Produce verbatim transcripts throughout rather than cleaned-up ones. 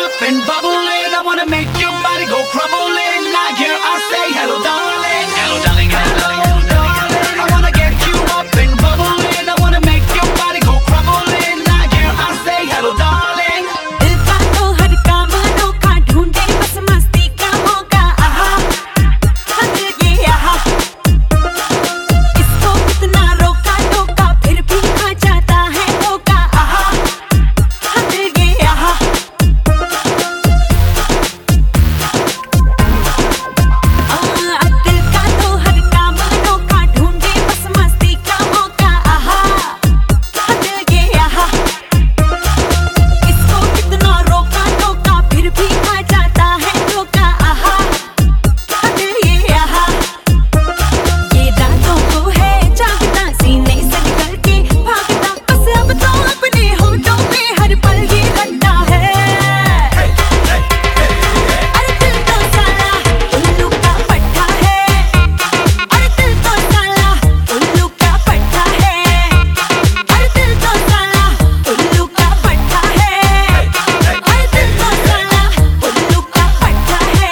up and bubbling. I wanna make your body go crumbling. I hear I say hello darling. Hello darling, hello darling, hello darling. I wanna get you up and bubbling. I wanna make your body go crumbling. I hear I say hello darling. दिल का तो हर काम अनोखा ढूंढे बस मस्ती का मौका आहा हाँ दिल ये आहा इसको कितना रोका टोका फिर भी खा जाता है धोखा आहा हाँ दिल ये आहा आ, दिल का तो हर काम अनोखा ढूंढे बस मस्ती का मौका आहा हाँ दिल ये आहा इसको कितना रोका टोका फिर भी खा जाता है धोखा आहा हाँ दिल ये आहा ये रातों को है जागता सीने से निकल के भागता बस अब तो अपने होठों पे हर पल ये रटता है अरे दिल तो साला उल्लू का पट्टा है अरे दिल तो साला उल्लू का पट्टा है अरे दिल तो साला उल्लू का पट्टा है अरे दिल तो साला उल्लू का पट्टा है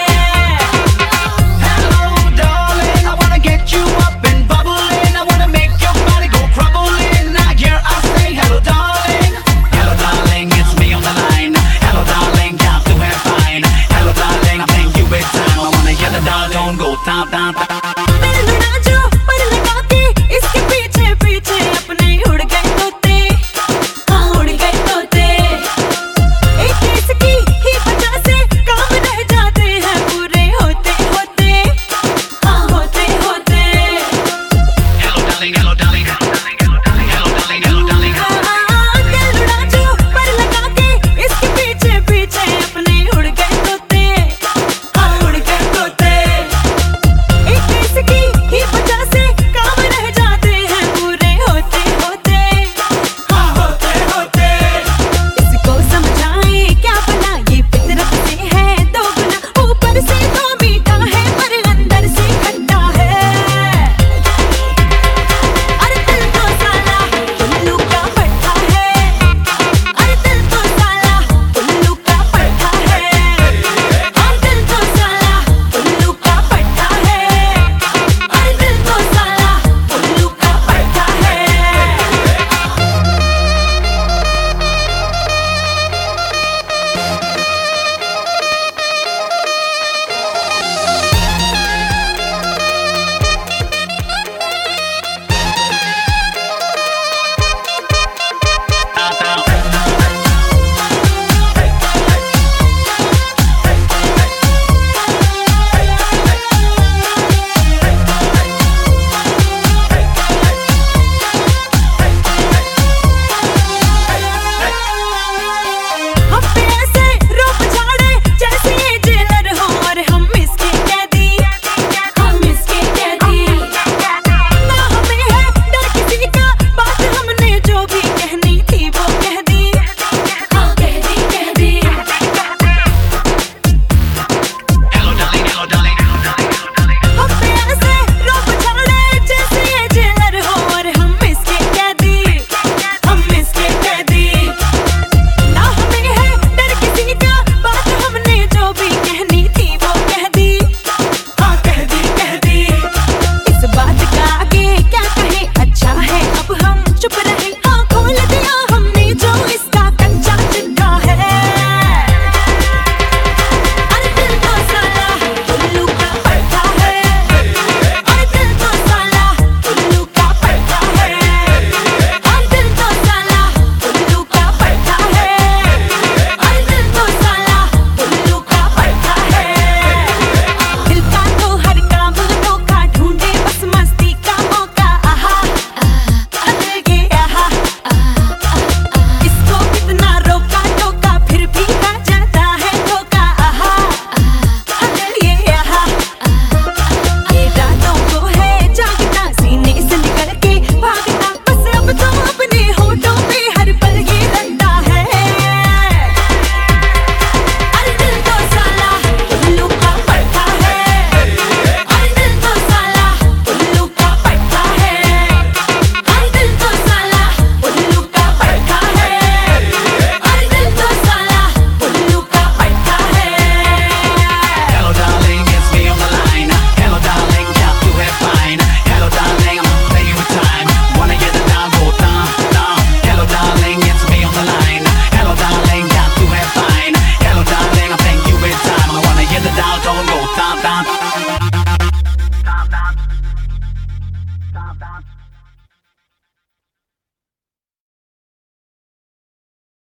Hello darling, I wanna get you up and bubbling. I wanna make your body go crumbling. I hear I say hello darling. Hello darling, it's me on the line. Hello darling, got to have fine. Hello darling, I'm paying you big time. I wanna hear the darling go down, down, down.